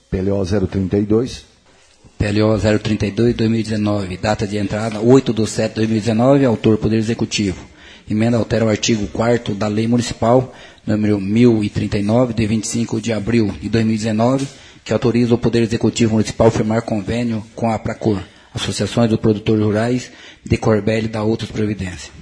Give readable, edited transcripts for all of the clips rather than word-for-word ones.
PLO 032. PLO 032, 2019, data de entrada 8/7/2019, autor Poder Executivo. Emenda altera o artigo 4º da Lei Municipal, número 1039, de 25 de abril de 2019, que autoriza o Poder Executivo Municipal a firmar convênio com a Apracor, Associações dos Produtores Rurais de Corbélia e da outras providências.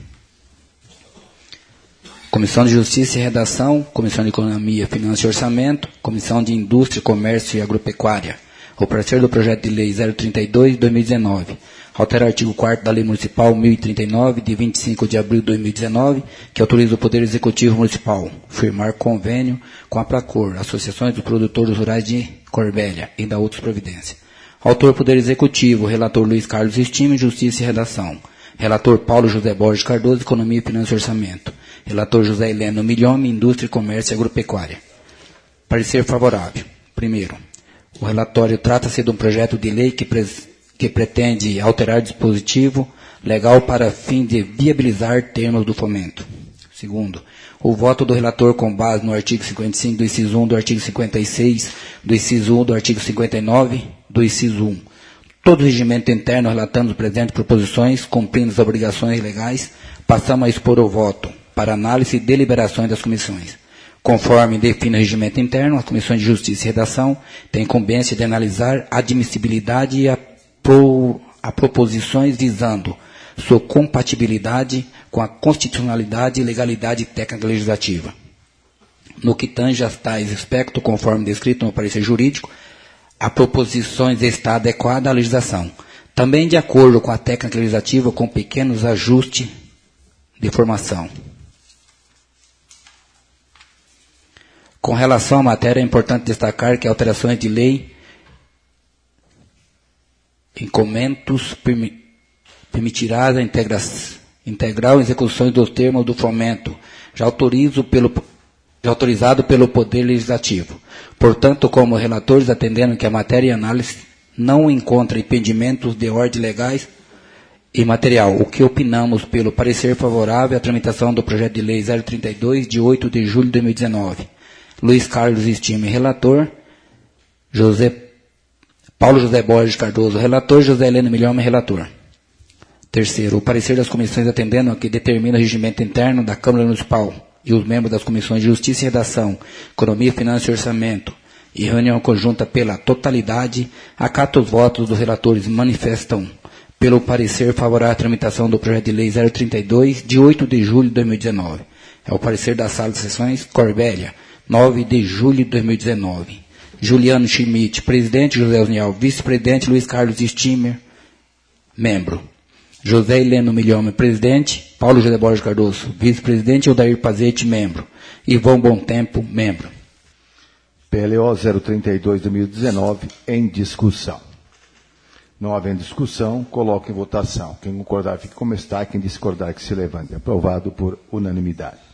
Comissão de Justiça e Redação, Comissão de Economia, Finanças e Orçamento, Comissão de Indústria, Comércio e Agropecuária. O parecer do projeto de lei 032 de 2019. Altera o artigo 4º da Lei Municipal 1039, de 25 de abril de 2019, que autoriza o Poder Executivo Municipal firmar convênio com a Apracor, Associações dos Produtores Rurais de Corbélia e da outras providências. Autor Poder Executivo, relator Luiz Carlos Estime, Justiça e Redação. Relator Paulo José Borges Cardoso, Economia, Finanças e Orçamento. Relator José Heleno Milhome, Indústria, Comércio e Agropecuária. Parecer favorável. Primeiro, o relatório trata-se de um projeto de lei que pretende alterar dispositivo legal para fim de viabilizar termos do fomento. Segundo, o voto do relator com base no artigo 55 do inciso 1 do artigo 56 do inciso 1 do artigo 59 do inciso 1. Todo o regimento interno relatando as presentes proposições, cumprindo as obrigações legais, passamos a expor o voto para análise e deliberações das comissões. Conforme define o regimento interno, as comissões de Justiça e Redação têm incumbência de analisar a admissibilidade e a proposições visando sua compatibilidade com a constitucionalidade e legalidade técnica legislativa. No que tange a tais aspectos, conforme descrito no parecer jurídico, a proposições está adequada à legislação, também de acordo com a técnica legislativa, com pequenos ajustes de formação. Com relação à matéria, é importante destacar que alterações de lei em comentos permitirá a integral execução dos termos do fomento, já autorizado pelo Poder Legislativo. Portanto, como relatores, atendendo que a matéria e análise não encontra impedimentos de ordem legais e material, o que opinamos pelo parecer favorável à tramitação do projeto de lei 032, de 8 de julho de 2019. Luiz Carlos Estime, relator. Paulo José Borges Cardoso, relator. José Heleno Milhome, relator. Terceiro, o parecer das comissões atendendo a que determina o regimento interno da Câmara Municipal e os membros das comissões de Justiça e Redação, Economia, Finanças e Orçamento e reunião conjunta pela totalidade, acata os votos dos relatores manifestam pelo parecer favorável à tramitação do projeto de lei 032, de 8 de julho de 2019. É o parecer da Sala de Sessões Corbélia, 9 de julho de 2019. Juliano Schmidt, presidente. José Osniel, vice-presidente. Luiz Carlos Stimer, membro. José Heleno Milhome, presidente. Paulo José Borges Cardoso, vice-presidente. Odair Pazete, membro. Ivon Bontempo, membro. PLO 032, 2019, em discussão. Não havendo discussão, coloque em votação. Quem concordar, fique como está. Quem discordar, que se levante. Aprovado por unanimidade.